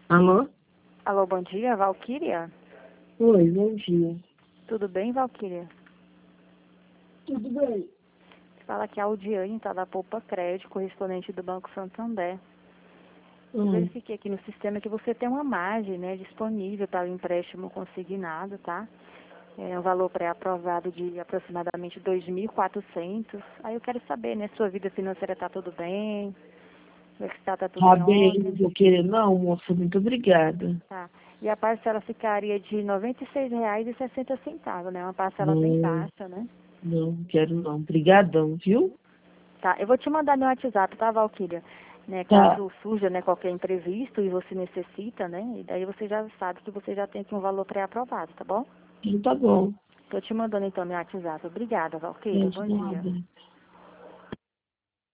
Alô? Alô, bom dia, Valquíria? Oi, bom dia. Tudo bem, Valquíria? Tudo bem? Fala que a Audiane tá da Poupa Crédito, correspondente do Banco Santander. Eu Hum. verifiquei aqui no sistema que você tem uma margem, né, disponível para o empréstimo consignado, tá? É um valor pré-aprovado de aproximadamente 2.400. Aí eu quero saber, né, sua vida financeira tá tudo bem? Como é que tá tudo Tá em bem, não ordem? vou querer não, moça, muito obrigada. Tá. E a parcela ficaria de R$ 96,60, né? Uma parcela bem Não, baixa, né? não quero não. Obrigadão, viu? Tá, eu vou te mandar no WhatsApp, tá, Valquíria? Né, Tá, caso surja, né, qualquer imprevisto e você necessita, né? E daí você já sabe que você já tem aqui um valor pré-aprovado, tá bom? então tá bom. Tô te mandando então no WhatsApp. Obrigada, Valquíria. Mas Bom dia. nada.